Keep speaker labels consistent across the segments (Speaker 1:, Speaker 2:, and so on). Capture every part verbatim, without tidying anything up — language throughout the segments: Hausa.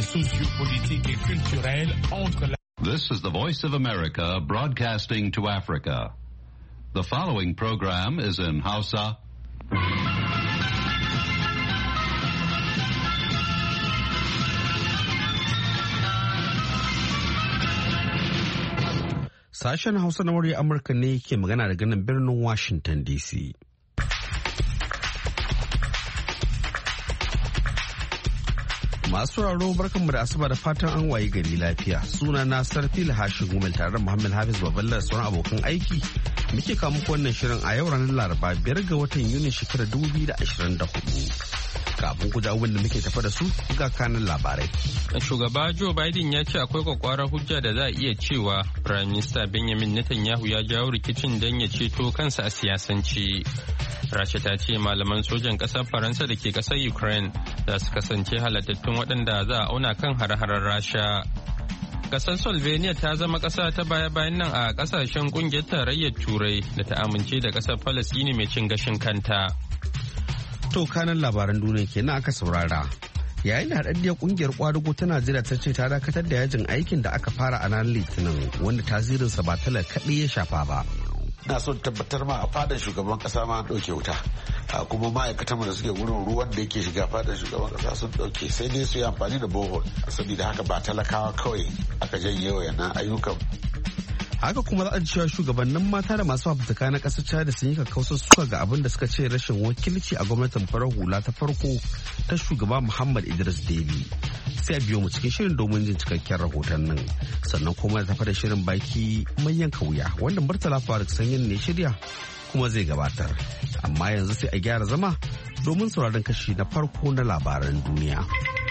Speaker 1: sociopolitique et culturelle entre la...
Speaker 2: This is the Voice of America broadcasting to Africa. The following program is in Hausa.
Speaker 3: Sashen Hausa na murya Amurka ne ke magana daga nan birnin Washington D C. Masu sauraro barkanmu da asuba da fatan an wayi gari lafiya. Suna na Sarfil Hashin Gumel tare da Muhammad Hafiz Baballa da sauran abokan aiki. Muke kawo muku wannan shirin a yau ranar Laraba biyar ga watan Yuni shekarar dubu biyu da ashirin da hudu. Kafin ku ji abin da muke tafa da su ga kanin labarai.
Speaker 4: Shugaba Joe Biden ya ce akwai kwakwarar hujja da za a iya cewa Prime Minister Benjamin Netanyahu ya jawo rikicin don ya ceto kansa a siyasance. Rasha ta ce malaman sojan ƙasar Faransa da ke ƙasar Ukraine za su kasance halattattun waɗanda za a auna kan hare-haren Rasha. Ƙasar Slovenia ta zama ƙasa ta baya-bayan nan a ƙasashen ƙungiyar tarayyar Turai da ta amince da ƙasar Falasɗini mai cin gashin kanta.
Speaker 3: To kanan labaran duniya kenan aka saurara. Yayin da haɗaɗɗiyar ƙungiyar ƙwadago ta Najeriya ta ce ta dakatar da yajin aikin da aka fara a ranar Litinin wanda tasirinsa ba talaka kaɗai ya shafa ba.
Speaker 5: Na son tabbatar ma a fadar shugaban kasa ma ɗauke wuta, a kuma ma'aikatan da suke wurin ruwan da yake shiga fadar shugaban kasa sun ɗauke, sai dai su yi amfani da bohol saboda haka ba talakawa kawai aka janye wayannan ayyukan.
Speaker 3: Haka kuma za a cewa shugabannin mata da masu fafutuka na ƙasar Chad sun yi kakkausar suka ga abin da suka ce rashin wakilci a gwamnatin farar hula ta farko ta shugaba Muhammad Idris Deby. Sai a biyo mu cikin shirin domin jin cikakken rahoton nan. Sannan kuma da tafi da shirin baki mai yanka wuya wanda Murtala Faruk Sanyin ne shirya kuma zai gabatar. Amma yanzu sai a gyara zama domin sauraron kashi na farko na labaran duniya.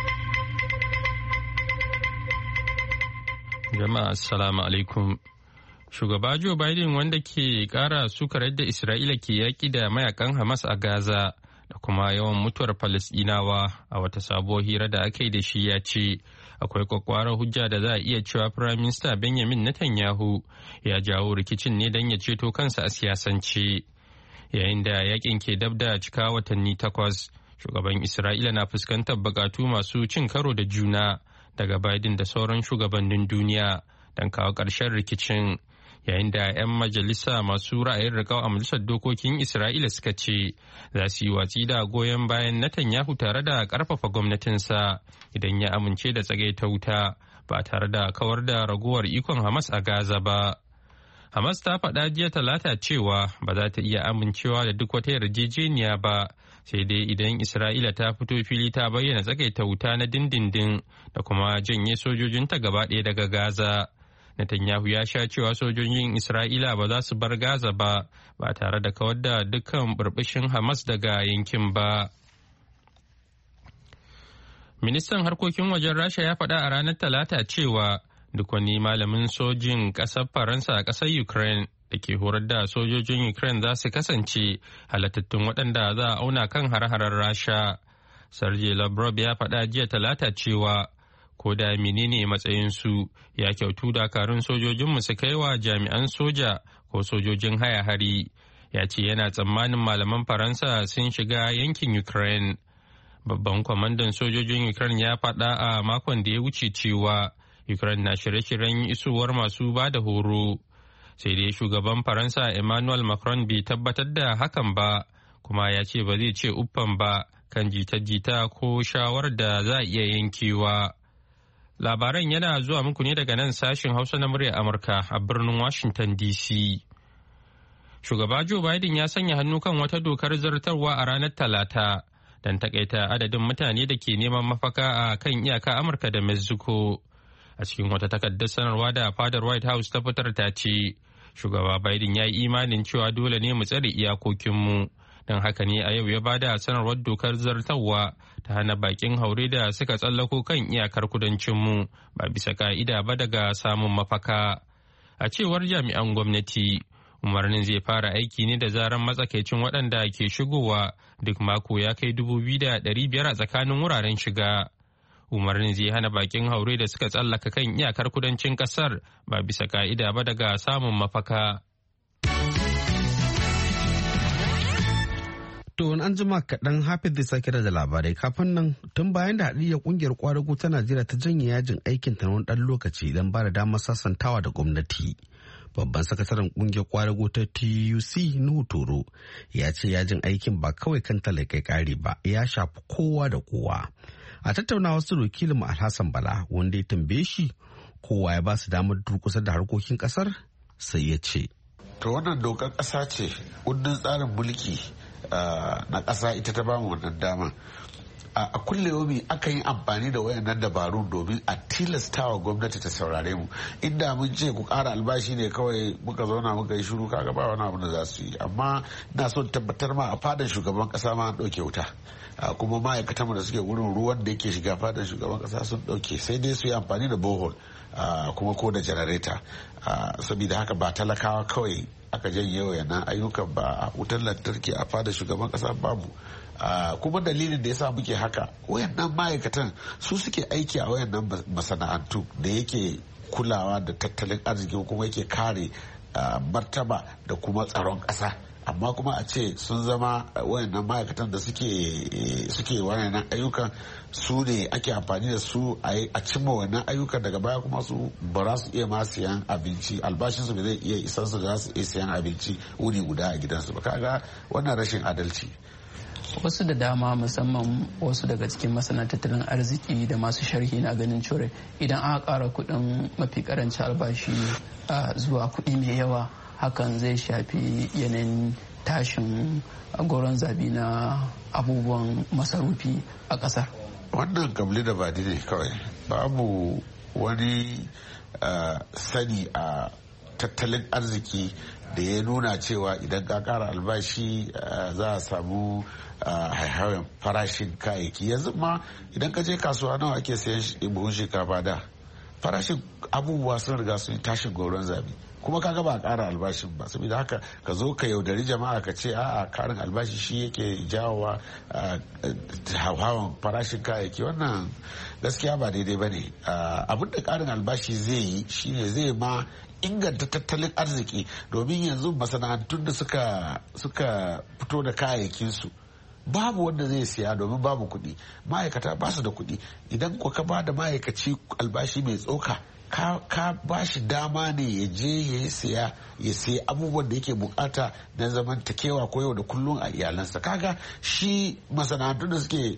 Speaker 4: Jama'a assalamu alaikum. Shugaba Joe Biden wanda ke kara sukar yadda Isra'ila ke yaƙi da mayakan Hamas a Gaza da kuma yawan mutuwar Falasɗinawa a wata sabuwar hira da aka yi da shi ya ce akwai kwakwarar hujja da za a iya cewa Prime Minister Benjamin Netanyahu ya jawo rikicin ne don ya ceto kansa a siyasance. Yayin da yakin ke dab da cika watanni takwas, shugaban Isra'ila na fuskantar bukatu masu cin karo da juna daga Biden da sauran shugabannin duniya don kawo ƙarshen rikicin. Yayin da 'yan majalisa masu ra'ayin riƙau a majalisar dokokin Isra'ila suka ce za su yi watsi da goyon bayan Netanyahu tare da ƙarfafa gwamnatinsa idan ya amince da tsagaita wuta ba tare da kawar da raguwar ikon Hamas a Gaza ba. Hamas ta faɗa jiya talata cewa ba za ta iya amincewa da duk wata yarjejeniya ba sai dai idan Isra'ila ta fito fili ta bayyana tsagaita wuta na dindindin da kuma janye sojojinta gaba ɗaya daga Gaza. Netanyahu ya sha cewa sojojin Isra'ila ba za su bar Gaza ba ba tare da kawar da dukkan burbushin Hamas daga yankin ba. Ministan harkokin wajen Rasha ya faɗa a ranar Talata cewa duk wani malamin sojin ƙasar Faransa a ƙasar Ukraine da ke horar da sojojin Ukraine za su kasance halattattun waɗanda za a auna kan har-harar Rasha. Sergei Lavrov ya faɗa jiya Talata cewa ko da menene matsayinsu ya kyautu dakarun sojojinmu su kai wa jami'an soja ko sojojin haya hari. Ya ce yana tsammanin malaman Faransa sun shiga yankin Ukraine. Babban kwamandan sojojin Ukraine ya faɗa a makon da ya wuce cewa Ukraine na shirye-shiryen isowar masu ba da horo. Sai dai shugaban Faransa Emmanuel Macron bai tabbatar da hakan ba, kuma ya ce ba zai ce uffan ba kan jita-jita ko shawar da za a iya yankewa. Labaran yana zuwa muku ne daga nan sashin Hausa na muryar Amurka a birnin Washington D C. Shugaba Joe Biden ya sanya hannu kan wata dokar zartarwa a ranar Talata don takaita adadin mutane da ke neman mafaka a kan iyaka Amurka da Mexico. A cikin wata takardar sanarwa da fadar White House ta fitar ta ce, Shugaba Biden ya yi imanin cewa dole ne mu tsare iyakokinmu. Don haka ne a yau ya bada sanarwar dokar zartarwa ta hana bakin haure da suka tsallako kan iyakar kudancinmu ba bisa ka'ida ba daga samun mafaka. A cewar jami'an gwamnati, umarnin zai fara aiki ne da zaran matsakaicin waɗanda ke shigowa duk mako ya kai dubu biyu da ɗari biyar a tsakanin wuraren shiga. Umarnin zai hana bakin haure da suka tsallaka kan iyakar kudancin ƙasar ba bisa ka'ida ba daga samun mafaka.
Speaker 3: To wani an jima kaɗan Hafiz zai sake da labarai kafin nan tun bayan da haɗiyyar ƙungiyar ƙwadago ta Najeriya ta janye yajin aikin ta wani ɗan lokaci don ba da damar sasantawa da gwamnati. Babban sakataren ƙungiyar ƙwadago ta T U C Nuhu Toro ya ce yajin aikin ba kawai kan talakai ƙari ba ya shafi kowa da kowa. A tattaunawa su wakilin mu Alhassan Bala wanda ya tambaye shi kowa ya ba su damar durƙusa da harkokin ƙasar sai ya ce.
Speaker 5: To wannan dokar ƙasa ce kundin tsarin mulki na ƙasa ita ta bamu wannan dama. A kulle yomi aka yi amfani da wayannan dabarun domin a tilasta wa gwamnati ta saurare mu. Inda mun ce ku ƙara albashi ne kawai muka zauna muka yi shiru kaga ba wani abu da za su yi. Amma ina son tabbatar ma a fadar shugaban ƙasa ma an ɗauke wuta. Kuma ma'aikatan mu da suke wurin ruwan da yake shiga fadar shugaban ƙasa sun ɗauke sai dai su yi amfani da bohol kuma ko da janareta. Saboda haka ba talakawa kawai aka janye wayannan ayyukan ba, wutar lantarki a fadar shugaban ƙasa babu. Uh, kuma dalilin da ya sa muke haka wayannan ma'aikatan su suke aiki a wayannan masana'antu da yake kulawa da tattalin arziki kuma yake kare uh, martaba da kuma tsaron ƙasa, amma kuma a ce sun zama wayannan ma'aikatan da suke suke wayannan ayyukan su ne ake amfani da su a cimma wannan ayyukan daga baya kuma su ba za su iya ma siyan abinci, albashinsu ba zai iya isan su da za su iya siyan abinci wuni guda a gidansu ba. Kaga wannan rashin adalci.
Speaker 6: Wasu da dama musamman wasu daga cikin masana tattalin arziki da masu sharhi na ganin cewa idan aka ƙara kuɗin mafi ƙarancin albashi zuwa kuɗi mai yawa hakan zai shafi yanayin tashin goron zabi na abubuwan masarufi a ƙasar.
Speaker 5: Wannan gamli da badi ne kawai, babu wani sani a tattalin arziki da ya nuna cewa idan ka kara albashi za a samu haihawan farashin kayayyaki. Yanzu ma idan ka je kasuwa nawa ake sayan buhun shinkafa da farashin abubuwa sun riga sun tashin goron zabi, kuma kaga ba a kara albashin ba. Saboda haka ka zo ka yaudari jama'a ka ce a'a karin albashi shi yake jawowa hauhawan farashin kayayyaki, wannan gaskiya ba daidai ba ne. Abin da karin albashi zai yi shine zai ma inganta tattalin arziki, domin yanzu masana'antun da suka suka fito da kayayyakinsu babu wanda zai siya domin babu kuɗi, ma'aikata ba su da kuɗi. Idan ko ka ba da ma'aikaci albashi mai tsoka ka ba shi dama ne ya je ya yi siya ya siya abubuwan da yake bukata na zamantakewa ko yau da kullum a iyalansa. Kaga shi masana'antun da suke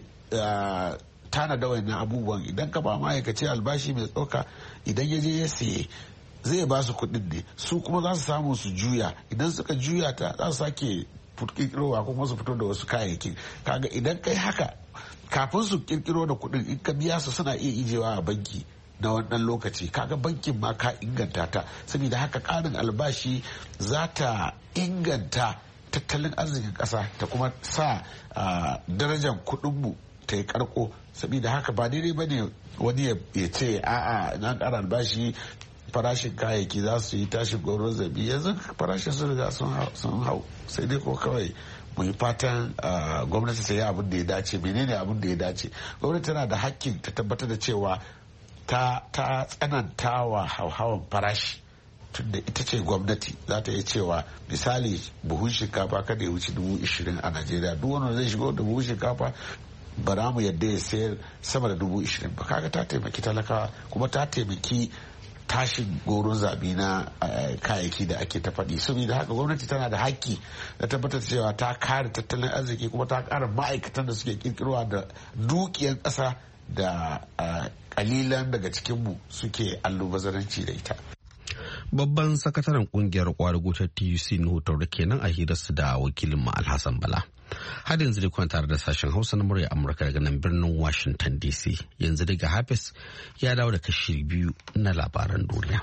Speaker 5: tana da wayannan abubuwan, idan ka ba ma'aikaci albashi mai tsoka idan ya je ya siye zai ba su kuɗin ne, su kuma za su samu su juya, idan suka juya ta za su sake kirkirowa kuma su fito da wasu kayayyaki. Kaga idan kai haka kafin su kirkiro da kuɗin in ka biya su suna iya ijewa a banki na wannan lokaci, kaga bankin ma ka inganta ta. Saboda haka ƙarin albashi za ta inganta tattalin arzikin ƙasa ta kuma sa darajar kuɗinmu ta yi karko. Saboda haka ba daidai ba ne wani ya ce a'a na ƙara albashi farashin kayayyaki za su yi tashin goron zabi. Yanzu farashin sun riga sun hau, sai dai ko kawai mu yi fatan gwamnati ta yi abin da ya dace. Menene abin da ya dace? Gwamnati tana da hakkin ta tabbatar da cewa ta tsananta wa hauhawan farashi, tunda ita ce gwamnati za ta yi cewa misali buhun shinkafa kada ya wuce dubu ishirin a Najeriya, duk wanda zai shigo da buhun shinkafa ba za mu yadda ya sayar sama da dubu ishirin ba. Kaga ta taimaki talakawa kuma ta taimaki tashin goron zabi na kayayyaki da ake ta faɗi. Saboda haka gwamnati tana da haƙƙi da tabbatar cewa ta kare tattalin arziki kuma ta kare ma'aikatan da suke kirkirwa da dukiyar ƙasa da kalilan daga cikinmu suke allubazaranci da ita.
Speaker 3: Babban sakataren kungiyar kwadago ta T U C Nuhu Toro kenan a hirarsu da wakilin mu Alhassan Bala. Har yanzu dai kuna tare da sashen Hausa na murya Amurka daga nan birnin Washington D C. Yanzu daga Hafiz ya dawo da kashi biyu na labaran duniya.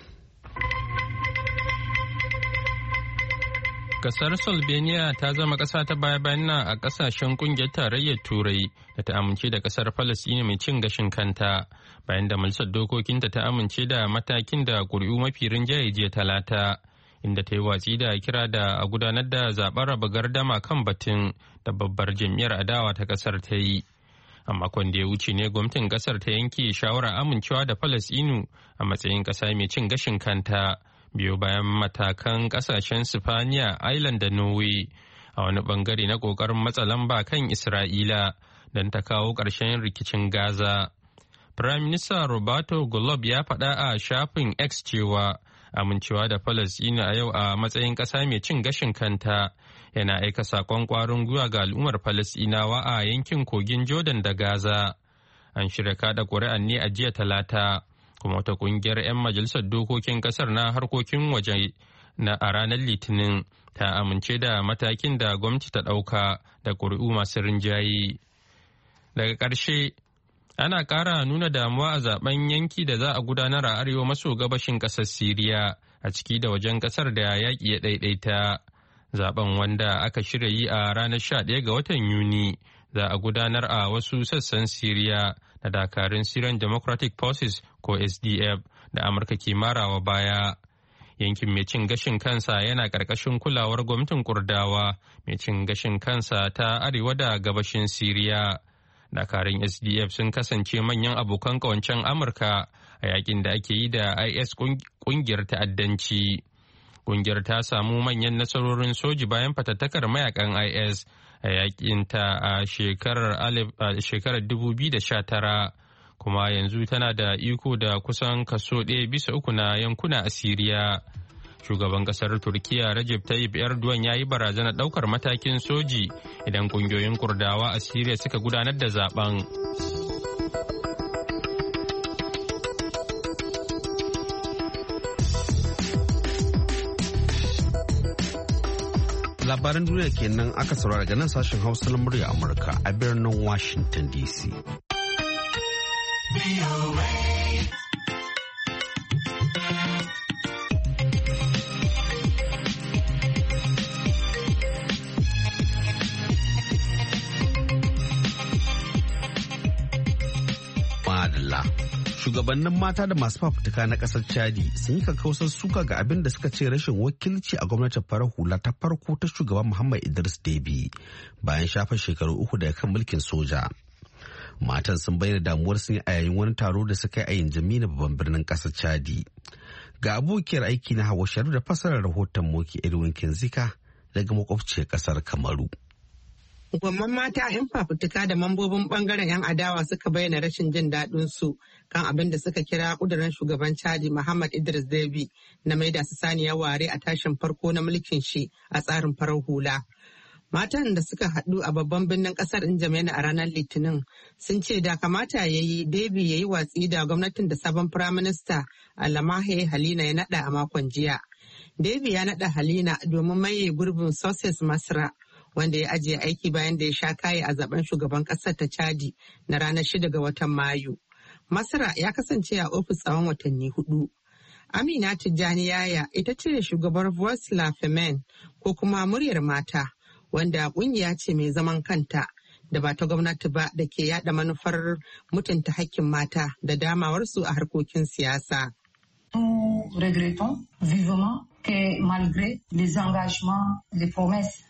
Speaker 4: Kasar Slovenia ta zama ƙasa ta baya-bayan nan a ƙasashen ƙungiyar tarayyar Turai da ta amince da ƙasar Falasɗina mai cin gashin kanta bayan da majalisar dokokinta ta amince da matakin da ƙuri'u mafi rinjaye jiya Talata, inda ta yi watsi da kira da a gudanar da zaɓen raba gardama kan batun da babbar jam'iyyar adawa ta ƙasar ta yi. A makon da ya wuce ne gwamnatin ƙasar ta yanke shawarar amincewa da Falasɗinu a matsayin ƙasa mai cin gashin kanta. Biyo bayan matakan kasashen Sifaniya, Ireland da Norway. a wani bangare na ƙoƙarin matsa lamba kan Isra'ila don ta kawo ƙarshen rikicin Gaza. Prime Minister Roberto Golob ya faɗa a shafin X cewa amincewa da Falasɗinu a yau a matsayin ƙasa mai cin gashin kanta yana aika saƙon ƙwarin gwiwa ga al'ummar Falasɗinawa a yankin kogin Jordan da Gaza. An shirya kada ƙuri'an ne a jiya Talata, kuma wata ƙungiyar 'yan majalisar dokokin ƙasar na harkokin waje na a ranar Litinin ta amince da matakin da gwamnati ta ɗauka da ƙuri'u masu rinjaye. Daga ƙarshe, ana ƙara nuna damuwa a zaben yanki da za a gudanar a arewa maso gabashin ƙasar Siriya a ciki da wajen ƙasar da yaƙi ya ɗaiɗaita. Zaben wanda aka shirya yi a ranar sha ɗaya ga watan Yuni za a gudanar a wasu sassan Siriya da dakarun Syrian Democratic Forces ko S D F da Amurka ke marawa baya. Yankin mai cin gashin kansa yana ƙarƙashin kulawar gwamnatin Kurdawa mai cin gashin kansa ta arewa da gabashin Siriya. Dakarun S D F sun kasance manyan abokan ƙawancen Amurka a yakin da ake yi da I S ƙungiyar ta'addanci. Ƙungiyar ta samu manyan nasarorin soji bayan fatattakar mayakan I S a yakin ta a shekarar dubu biyu da sha tara, kuma yanzu tana da iko da kusan kaso ɗaya bisa uku na yankuna a Siriya. Shugaban kasar Turkiya Recep Tayyip Erdogan ya yi barazanar ɗaukar matakin soji idan ƙungiyoyin Kurdawa a Siriya suka gudanar da zaben.
Speaker 3: Labaran duniya kenan aka saurara daga nan sashen Hausa na murya Amurka a birnin Washington D C. Shugabannin mata da masu fafutuka na kasar Chadi sun yi kakkausar suka ga abin da suka ce rashin wakilci a gwamnatin farar hula ta farko ta shugaban Muhammad Idris Deby bayan shafa shekaru uku daga kan mulkin soja. Matan sun bayyana damuwar sun yi a yayin wani taro da suka yi a Yanjamena babban birnin kasar Chadi. Ga abokiyar aiki na Hawa Sharu da fasarar rahoton Moki Edwin Kenzika daga makwabciyar kasar Kamaru.
Speaker 7: Gwamman mata 'yan fafutuka da mambobin bangaren 'yan adawa suka bayyana rashin jin daɗin su kan abin da suka kira ƙudurin shugaban Chadi Muhammad Idris Deby na maida su saniyar ware a tashin farko na mulkin shi a tsarin farar hula. Matan da suka haɗu a babban birnin ƙasar N'Djamena a ranar Litinin sun ce da kamata ya yi Deby ya yi watsi da gwamnatin da sabon firaminista Alamahe Halina ya naɗa a makon jiya. Deby ya naɗa Halina domin maye gurbin Success Masra, wanda ya ajiye aiki bayan da ya sha kaye a zaben shugaban ƙasar ta Chadi na ranar shida ga watan Mayu. Masra ya kasance a ofis tsawon watanni hudu. Amina Tijjani Yaya ita ce shugabar Voice La Femme ko kuma muryar mata, wanda kungiya ce mai zaman kanta da ba ta gwamnati ba da ke yada manufar mutunta hakkin mata da damawarsu a harkokin siyasa.
Speaker 8: Nous regrettons vivement que malgré les engagements, les promesses,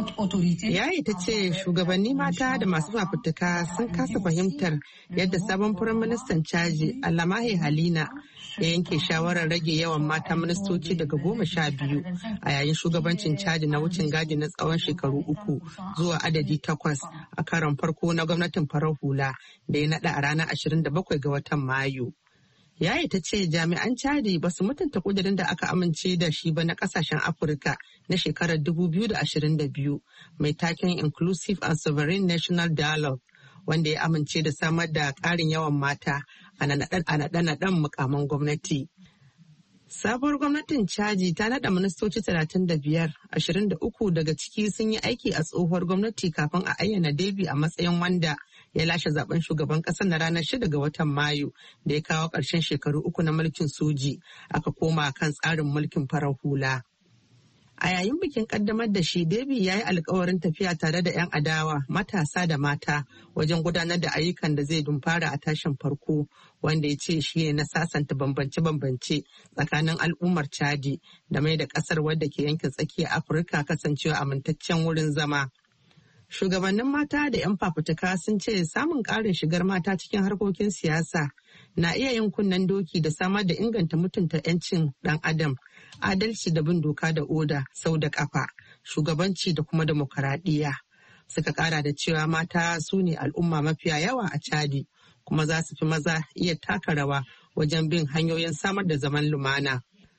Speaker 7: Yayi ta ce shugabanni mata da masu fafutuka sun kasa fahimtar yadda sabon firaministan Chadi Alamahe Halina ya yanke shawarar rage yawan mata ministoci daga goma sha biyu a yayin shugabancin Chadi na wucin gadi na tsawon shekaru uku zuwa adadi takwas a karon farko na gwamnatin farar hula da ya naɗa a ranar ashirin da bakwai ga watan Mayu. Yayi ta ce jami'an Chadi ba su mutunta kudirin da aka amince da shi ba na kasashen Afirka na shekarar dubu biyu da ashirin da biyu mai taken Inclusive and Sovereign National Dialogue, wanda ya amince da samar da ƙarin yawan mata a naɗe-naɗen mukaman gwamnati. Sabuwar gwamnatin Chadi ta naɗa ministoci talatin da biyar, ashirin da uku daga ciki sun yi aiki a tsohuwar gwamnati kafin a ayyana Deby a matsayin wanda ya lashe zaben shugaban ƙasar na ranar shida ga watan Mayu da ya kawo ƙarshen shekaru uku na mulkin soji, aka koma kan tsarin mulkin farar hula. A yayin bikin kaddamar da shi, Deby ya yi alkawarin tafiya tare da 'yan adawa, matasa da mata wajen gudanar da ayyukan da zai dumfara a tashin farko, wanda ya ce shi ne na sasanta bambance-bambance tsakanin al'ummar Chadi da mai da ƙasar wadda ke yankin tsakiyar Afirka kasancewa amintaccen wurin zama. Shugabannin mata da 'yan fafutuka sun ce samun ƙarin shigar mata cikin harkokin siyasa na iya yin kunnen doki da samar da inganta mutunta 'yancin ɗan adam, adalci da bin doka da oda sau da ƙafa shugabanci da kuma demokaradiyya. Suka kara da cewa mata su ne al'umma mafiya yawa a Chadi kuma za su fi maza iya taka rawa wajen bin hanyoyin samar da zaman lumana.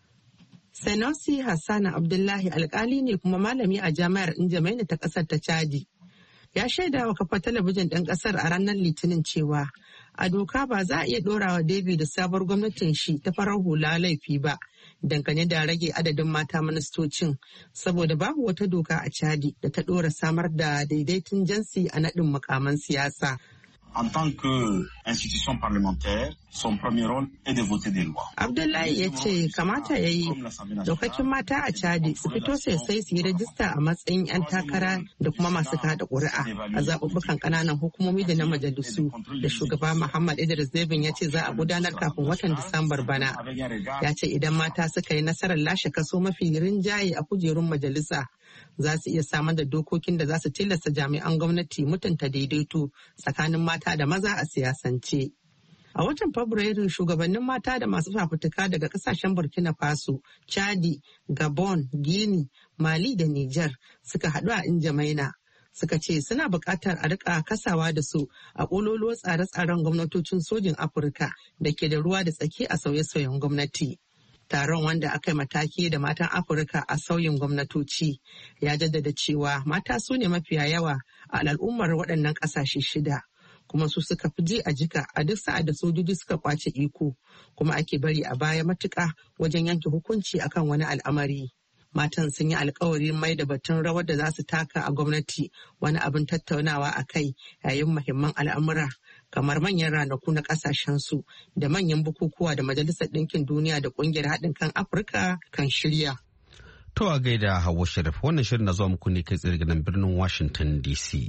Speaker 7: Sanusi Hassan Abdullahi alkali ne kuma malami a jami'ar N'Djamena ta ƙasar ta Chadi. Ya shaida wa kafa talabijin ɗin ƙasar a ranar Litinin cewa a doka ba za a iya ɗorawa David da sabuwar gwamnatin shi ta farar hula laifi ba dangane da rage adadin mata ministocin saboda babu wata doka a Chadi da ta ɗora samar da daidaiton jinsi a naɗin mukaman siyasa.
Speaker 9: En tant qu'institution parlementaire, son premier rôle est de voter des lois.
Speaker 7: Abdullahi ya ce kamata ya yi daukakin mata a Chadi su fito sai su yi rajista a matsayin 'yan takara da kuma masu kada ƙuri'a a zaɓuɓɓukan ƙananan hukumomi da na majalisu da shugaba Muhammad Idris Deby ya ce za a gudanar kafin watan Disambar bana. Ya ce idan mata suka yi nasarar lashe kaso mafi rinjaye a kujerun majalisa za su iya samar da dokokin da za su tilasta jami'an gwamnati mutunta daidaito tsakanin mata da maza a siyasance. A watan Fabrairu shugabannin mata da masu fafutuka daga kasashen Burkina Faso, Chadi, Gabon, Guinea, Mali da Niger suka haɗu a N'Djamena. Suka ce suna buƙatar a rika kasawa da su a ƙololuwar tsare-tsaren gwamnatocin sojin Afirka da ke da ruwa da tsaki a sauye-sauyen gwamnati. Taron wanda aka yi mataki da matan Afirka a sauyin gwamnatoci ya jaddada cewa mata su ne mafiya yawa a al'ummar waɗannan ƙasashe shida. Kuma su suka fi ji a jika a duk sa'ad da sojoji suka kwace iko kuma ake bari a baya matuƙa wajen yanke hukunci akan wani al'amari. Matan sun yi alkawarin mai da batun rawar da za su taka a gwamnati wani abin tattaunawa a kai yayin muhimman al'amura kamar manyan ranaku na ƙasashensu da manyan bukukuwa da Majalisar Ɗinkin Duniya da Ƙungiyar Haɗin kan Afirka kan shirya.
Speaker 3: To a gaida Hauwa Sharif, wannan shirin na zuwa muku ne kai tsaye daga birnin Washington D C.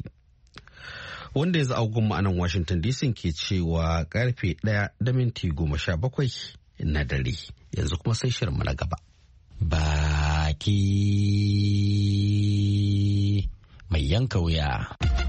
Speaker 3: Wanda ya za'a gunmu a nan Washington D C ke cewa karfe ɗaya da minti goma sha bakwai na dare. Yanzu kuma sai shirin na gaba. Baki mai yanka wuya.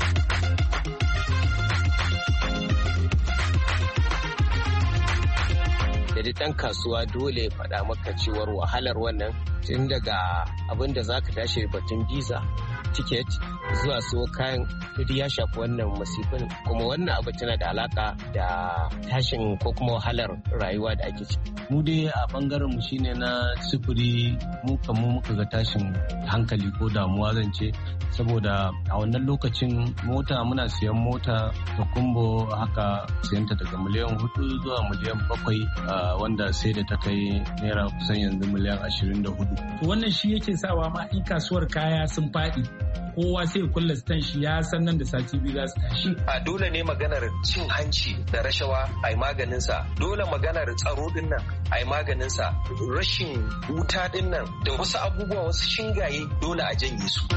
Speaker 10: da ɗan kasuwa dole ya faɗa maka cewar wahalar wannan tun daga abin da za ka tashi batun visa ticket zuwa so kayan kudi ya shafi wannan masifin kuma wannan abu tana da alaka da tashin ko kuma wahalar rayuwa da ake ciki.
Speaker 11: Mu dai a bangaren mu shine na sufuri mu kamar muka ga tashin hankali ko damuwa zan ce saboda a wannan lokacin mota muna siyan mota da kumbo haka siyanta daga miliyan hudu zuwa miliyan bakwai wanda sai da ta kai naira kusan yanzu miliyan ashirin da hudu.
Speaker 1: Wannan shi yake sawa ma in kasuwar kaya sun faɗi kowa sai ya kulla stan shi ya san nan da sati biyu za su tashi.
Speaker 12: A dole ne maganar cin hanci da rashawa a yi maganinsa, dole maganar tsaro din nan a yi maganinsa, rashin wuta din nan da wasu abubuwa wasu shingaye dole a janye su.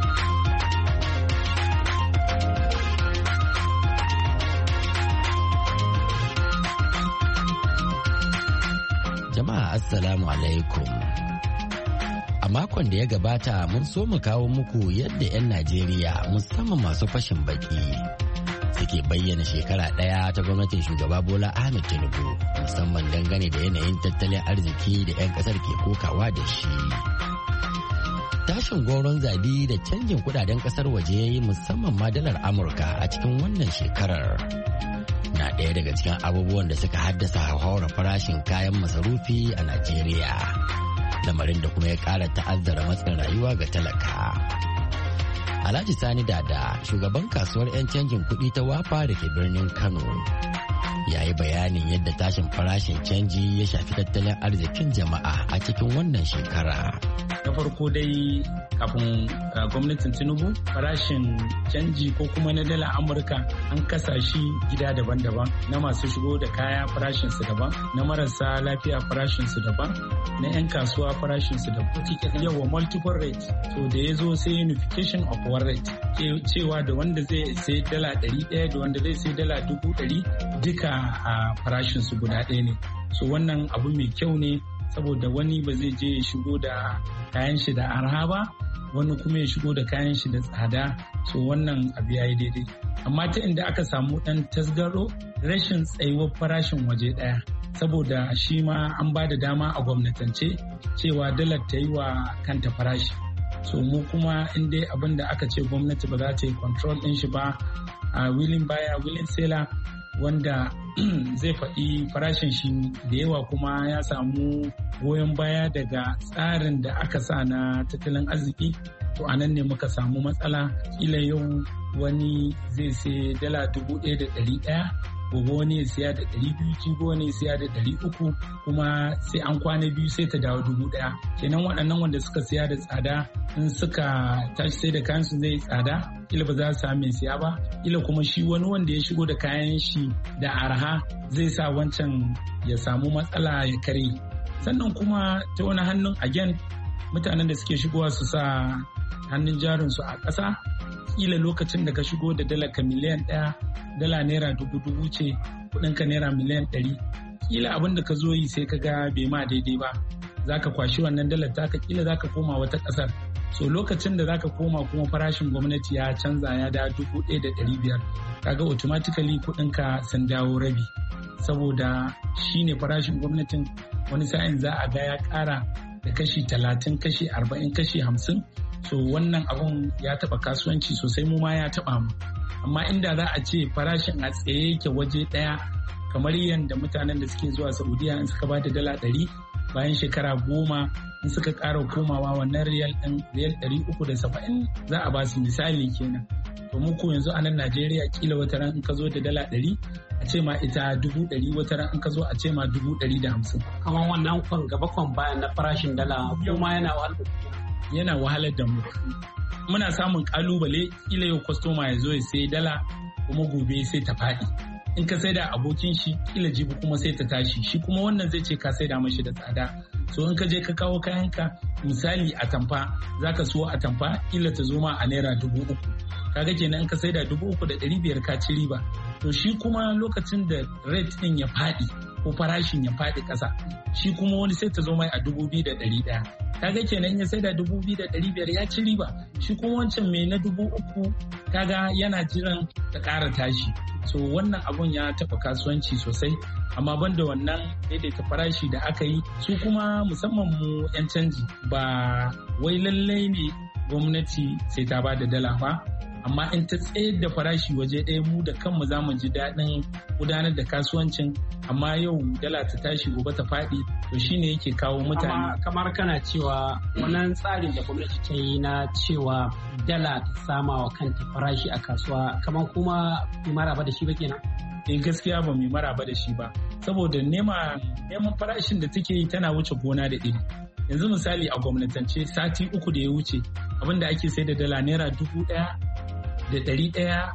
Speaker 13: Jama'a assalamu alaikum. A makon da ya gabata mun so mu kawo muku yadda 'yan Najeriya musamman masu fashin baki suke bayyana shekara ɗaya ta gwamnatin shugaba Bola Ahmed Tinubu musamman dangane da yanayin tattalin arziki da 'yan ƙasar ke kokawa da shi. Tashin goron zabi da canjin kudaden ƙasar waje ya yi musamman ma dalar Amurka a cikin wannan shekarar. Na ɗaya daga cikin abubuwan da suka haddasa hauhawar farashin kayan masarufi a Najeriya. Lamarin da kuma ya ƙara ta'azzara matsin rayuwa ga talaka. Alhaji Sani Dada, shugaban kasuwar 'yan canjin kuɗi ta Wafa da ke birnin Kano, ya yi bayanin yadda tashin farashin canji ya shafi tattalin arzikin jama'a a cikin wannan shekara.
Speaker 1: Na farko dai kafin gwamnatin Tinubu farashin canji ko kuma na dala Amurka an kasa shi gida daban-daban, na masu shigo da kaya farashinsu daban, na marasa lafiya farashinsu daban, na 'yan kasuwa farashinsu daban. Yawa multiple rate, to da ya zo sai unification of one rate, cewa da wanda zai sai dala ɗari ɗaya da wanda zai sai dala dubu ɗari duka a farashinsu guda ɗaya ne. So wannan abu mai kyau ne saboda wani ba zai je ya shigo da kayan shi da arha ba, wani kuma ya shigo da kayan shi da tsada. So wannan abu ya yi daidai. Amma ta inda aka samu ɗan tasgaro rashin tsayuwar farashin waje ɗaya, saboda shi ma an ba da dama a gwamnatance cewa dalar ta yi wa kanta farashi. so mu kuma in dai abin da aka ce gwamnati ba za ta yi control din shi ba a willing buyer willing seller wanda zai faɗi farashin shi da yawa kuma ya samu goyon baya daga tsarin da aka sa na tattalin arziki, to a nan ne muka samu matsala. Kila yau wani zai sai dala dubu ɗaya da ɗari ɗaya, gobe wani ya siya da ɗari biyu, jibi wani ya siya da ɗari uku, kuma sai an kwana biyu sai ta dawo dubu ɗaya. Kenan waɗannan wanda suka siya da tsada in suka tashi sai da kayan su zai tsada, kila ba za su sami siya ba, kila kuma shi wani wanda ya shigo da kayan shi da arha zai sa wancan ya samu matsala ya kare. Sannan kuma ta wani hannun again mutanen da suke shigowa su sa hannun jarinsu a ƙasa, kila lokacin da ka shigo da dala ka miliyan ɗaya, dala naira dubu dubu ce, kuɗinka naira miliyan ɗari, kila abin da ka zo yi sai ka ga bai ma daidai ba, za ka kwashi wannan dalar taka, kila za ka koma wata ƙasar. So lokacin da za ka koma kuma farashin gwamnati ya canza ya da dubu ɗaya da ɗari biyar, kaga automatically kuɗinka sun dawo rabi, saboda shi ne farashin gwamnatin. Wani sa'in za a ga ya ƙara da kashi talatin, kashi arba'in, kashi hamsin. So wannan abun ya taɓa kasuwanci sosai, mu ma ya taɓa mu. Amma inda za a ce farashin a tsaye yake waje ɗaya kamar yadda mutanen da suke zuwa Saudiya in suka ba da dala ɗari bayan shekara goma in suka ƙara komawa wannan riyal ɗin riyal ɗari uku da saba'in za a ba su misali kenan. To mu ko yanzu a nan Najeriya kila wata ran in ka zo da dala ɗari a ce ma ita dubu ɗari, wata ran in ka zo a ce ma dubu ɗari da hamsin.
Speaker 14: Kamar wannan kwan gaba kwan bayan na farashin dala kuma yana wahalar
Speaker 1: yana wahalar da mu. Muna samun kalubale, kila yau kwastoma ya zo ya sai dala kuma gobe sai ta faɗi. In ka saida abokin shi kila jibi kuma sai ta tashi, shi kuma wannan zai ce ka saida mashi da tsada. So in ka je ka kawo kayanka misali a tamfa, za ka so a tamfa kila ta zo ma a naira dubu uku. Kaga kenan in ka saida dubu uku da ɗari biyar ka ci riba. To shi kuma lokacin da rate ɗin ya faɗi ko farashin ya faɗi ƙasa, shi kuma wani sai ta zo mai a dubu biyu da ɗari ɗaya. Kaga kenan ya saida dubu biyu da ɗari biyar ya ci riba. Shi kuma wancan mai na dubu uku kaga yana jiran ta ƙara tashi. So wannan abun ya taɓa kasuwanci sosai, amma banda wannan daidaita farashi da aka yi, su kuma musamman mu 'yan canji ba wai lallai ne gwamnati sai ta ba da dala ba, amma in ta tsayar da farashi waje ɗaya mu da kanmu za mu ji daɗin gudanar da kasuwancin. Amma yau dala ta tashi gobe ta faɗi, to shine yake kawo mutane.
Speaker 14: Kamar kana cewa wannan tsarin da gwamnati ta yi na cewa dala ta sama wa kanta farashi a kasuwa, kamar kuma mai maraba da shi ba kenan?
Speaker 1: Eh gaskiya ba mai maraba da shi ba, saboda neman farashin da take yi tana wuce gona da iri. Yanzu misali a gwamnatance sati uku da ya wuce abinda ake sai da dala naira dubu ɗaya da ɗari ɗaya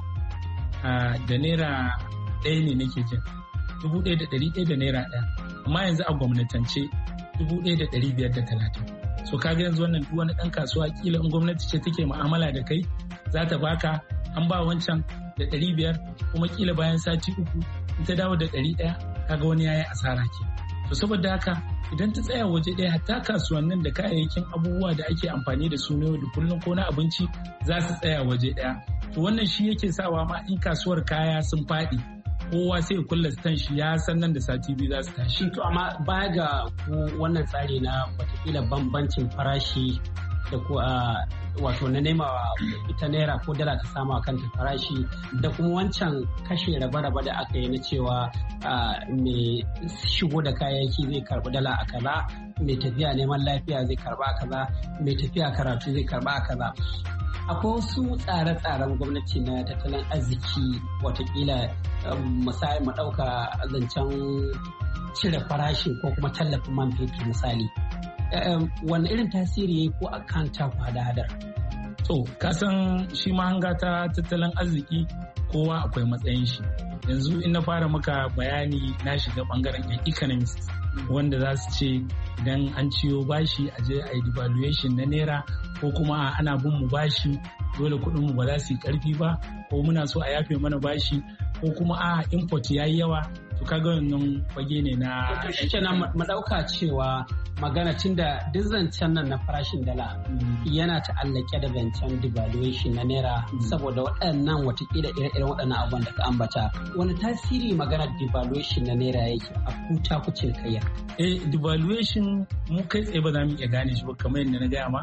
Speaker 1: da naira ɗaya ne nake jin, dubu ɗaya da ɗari ɗaya da naira ɗaya, amma yanzu a gwamnatance dubu ɗaya da ɗari biyar da talatin. So kaga yanzu wannan duk wani ɗan kasuwa kila in gwamnati ce take mu'amala da kai za ta baka an ba wancan da ɗari biyar, kuma kila bayan sati uku in ta dawo da ɗari ɗaya, kaga wani yayi asara ke. To saboda haka idan ta tsaya waje ɗaya, hatta kasuwannin da kayayyakin abubuwa da ake amfani da su na yau da kullum ko na abinci za su tsaya waje ɗaya. To wannan shi yake sawa ma in kasuwar kaya sun faɗi, kowa sai ya kulla stan shi ya san nan da sati biyu za su tashi.
Speaker 14: To amma baya ga wannan tsari na watakila bambancin farashi da ko wato na nema ita naira ko dala ta sama kanta farashi, da kuma wancan kashe raba-raba da aka yi na cewa mai shigo da kayayyaki zai karbi dala a kaza, mai tafiya neman lafiya zai karba a kaza, mai tafiya karatu zai karba a kaza. Akwai wasu tsare-tsaren gwamnati na tattalin arziki watakila misali mu ɗauka zancen cire farashi ko kuma tallafin man fetur misali. Wani irin tasiri ya yi ko a kan taku hada-hadar?
Speaker 1: To, kasan shi mahanga ta tattalin arziki kowa akwai matsayin shi. Yanzu in na fara maka bayani na shiga bangaren yan economist wanda za su ce idan an ciyo bashi a je a yi devaluation na naira, ko kuma ana bin mu bashi dole kuɗin mu ba za su yi ƙarfi ba, ko muna so a yafe mana bashi, ko kuma a import ya yi yawa. To kaga wannan fage ne na
Speaker 14: shi kenan mu dauka cewa magana tun da duk zancen nan na farashin dala yana ta'allake da zancen devaluation na naira, saboda waɗannan watakila ire-iren waɗannan abubuwan da ka ambata. Wani tasiri magana devaluation na naira yake a kuta kucin kayya?
Speaker 1: Eh, devaluation mu kai tsaye ba za mu iya gane shi ba, kamar yadda na gaya ma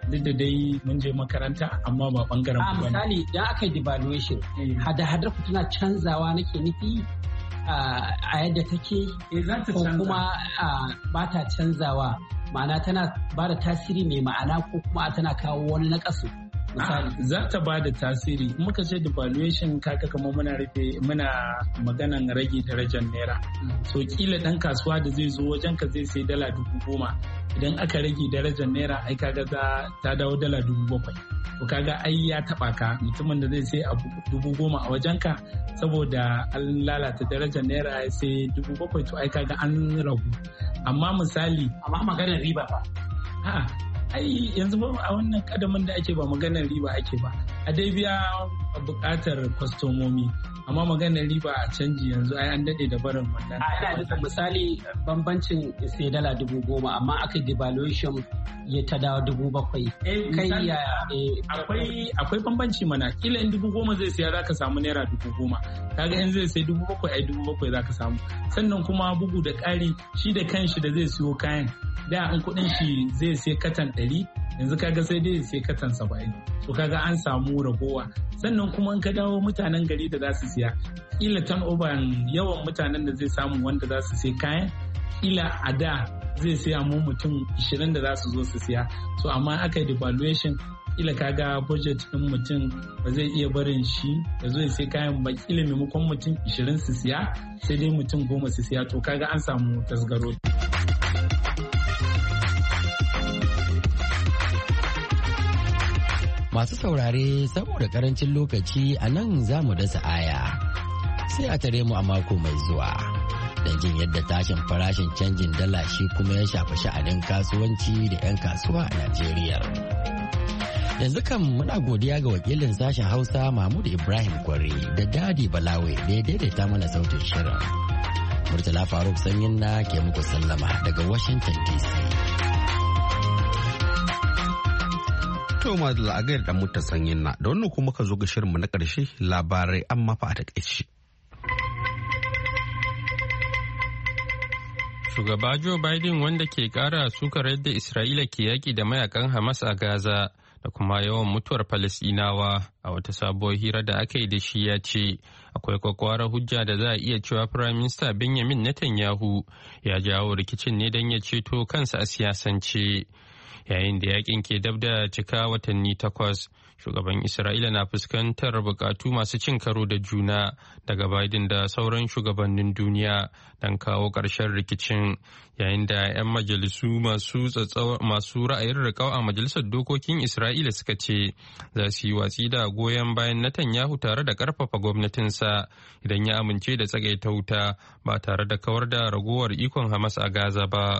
Speaker 1: duk da dai mun je makaranta amma ba bangaren
Speaker 14: a misali idan aka yi devaluation hada-hadar ku tana canzawa nake nufi a yadda take ko kuma ba ta canzawa ma'ana tana ba da tasiri mai ma'ana ko kuma tana kawo wani nakasu.
Speaker 1: Za ta ba da tasiri. Muka ce devaluation kaka kamar muna rufe muna maganan rage darajar naira. So kila dan kasuwa da zai zo wajen ka zai sai dala dubu goma. Idan aka rage darajar naira ai kaga za ta dawo dala dubu bakwai. To kaga ai ya taba ka mutumin da zai sai abu dubu goma a wajen ka saboda an lalata darajar naira ya sai dubu bakwai to ai kaga an ragu. Amma misali.
Speaker 14: Amma maganar riba ba.
Speaker 1: A'a. ai yanzu ba a wannan kadamin da ake ba maganar riba ake ba a dai biya bukatar kwastomomi amma maganar riba a canji yanzu ai an dade da barin wannan.
Speaker 14: A ina da misali bambancin sai dala dubu goma amma aka devaluation ya ta dawo dubu bakwai. Kai ya
Speaker 1: akwai akwai bambanci mana kila in dubu goma zai siya zaka samu naira dubu goma kaga in zai sai dubu bakwai ai dubu bakwai zaka samu sannan kuma bugu da ƙari shi da kanshi da zai siyo kayan da an kuɗin shi zai sai katan ɗari yanzu kaga sai dai sai katan saba'in to kaga an samu ragowa sannan kuma in ka dawo mutanen gari da za su siya kila turnover yawan mutanen da zai samu wanda za su sai kayan kila a da zai siya mu mutum ishirin da za su zo su siya so amma aka yi devaluation kila kaga budget din mutum ba zai iya barin shi da zai sai kayan ba kila maimakon mutum ishirin su siya sai dai mutum goma su siya to kaga an samu tasgaro.
Speaker 13: Masu saurare saboda karancin lokaci a nan za mu dasa aya sai a tare mu a mako mai zuwa don jin yadda tashin farashin canjin dala shi kuma ya shafi sha'anin kasuwanci da 'yan kasuwa a Najeriya. Yanzu kan muna godiya ga wakilin sashen Hausa Mahmud Ibrahim Kwari da Dadi Balawe da ya daidaita mana sautin shirin. Murtala Faruk Sanyin na ke muku sallama daga Washington D C.
Speaker 3: To madalla a gayar dan mutan sanyin na da wannan kuma ka zo ga shirinmu na ƙarshe labarai amma fa a takaice.
Speaker 4: Shugaba Joe Biden wanda ke ƙara sukar yadda Isra'ila ke yaƙi da mayakan Hamas a Gaza da kuma yawan mutuwar Falasɗinawa a wata sabuwar hira da aka yi da shi ya ce akwai kwakwarar hujja da za a iya cewa Prime Minister Benjamin Netanyahu ya jawo rikicin ne don ya ceto kansa a siyasance. Yayin da yakin ke dab da cika watanni takwas shugaban Isra'ila na fuskantar bukatu masu cin karo da juna daga Biden da sauran shugabannin duniya don kawo ƙarshen rikicin yayin da 'yan majalisu masu ra'ayin riƙau a majalisar dokokin Isra'ila suka ce za su yi watsi da goyon bayan Netanyahu tare da ƙarfafa gwamnatinsa idan ya amince da tsagaita wuta ba tare da kawar da ragowar ikon Hamas a Gaza ba.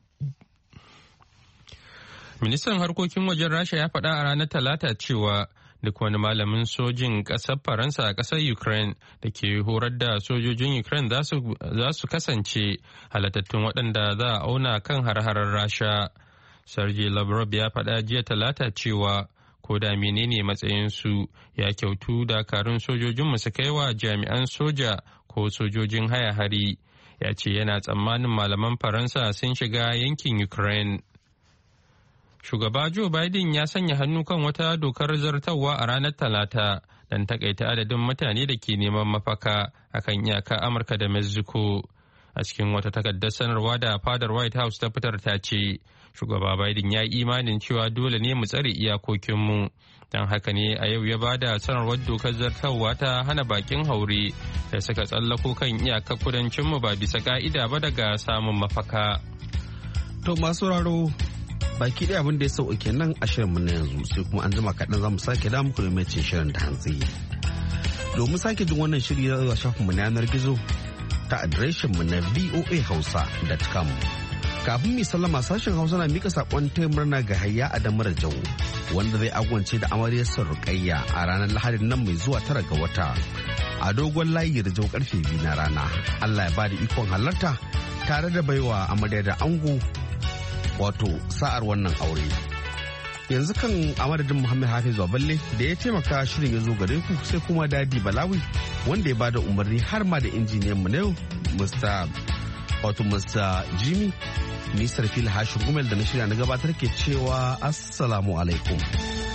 Speaker 4: Ministan harkokin wajen Rasha ya faɗa a ranar Talata cewa duk wani malamin sojin ƙasar Faransa a ƙasar Ukraine da ke horar da sojojin Ukraine za su kasance halattattun waɗanda za a auna kan har-harar Rasha. Sergei Lavrov ya faɗa jiya Talata cewa ko da menene matsayinsu ya kyautu dakarun sojojinmu su kai wa jami'an soja ko sojojin haya hari. Ya ce yana tsammanin malaman Faransa sun shiga yankin Ukraine. Shugaba Joe Biden ya sanya hannu kan wata dokar zartarwa a ranar Talata don takaita adadin mutane da ke neman mafaka a kan iyaka Amurka da Mexico. A cikin wata takardar sanarwa da fadar White House ta fitar ta ce, Shugaba Biden ya yi imanin cewa dole ne mu tsare iyakokinmu. Don haka ne a yau ya ba da sanarwar dokar zartarwa ta hana bakin haure da suka tsallako kan iyakar kudancinmu ba bisa ka'ida ba daga samun mafaka.
Speaker 3: To masu raro baki ɗaya abin da ya sauka kenan a shirinmu na yanzu sai kuma an jima kaɗan za mu sake da muku da mai shirin da hantsi. Domin sake jin wannan shiri ya zuwa shafinmu na yanar gizo ta adireshinmu na voa hausa dot com. Kafin mai sallama sashen Hausa na mika saƙon taya murna ga Hayya Adamu Rajau wanda zai agwance da amaryarsa Rukayya a ranar Lahadin nan mai zuwa tara ga wata. A dogon layi Rajau karfe biyu na rana. Allah ya bada ikon halarta tare da baiwa amarya da ango wato sa'ar wannan aure. Yanzu kan a madadin Muhammad Hafiz Baballe da ya taimaka shirin ya zo gare ku sai kuma Dadi Balawi wanda ya bada umarni har ma da injiniyan mu na yau Mister wato Mister Jimmy Nisar Fil Hashin Gumel da na shirya na gabatar ke cewa assalamu alaikum.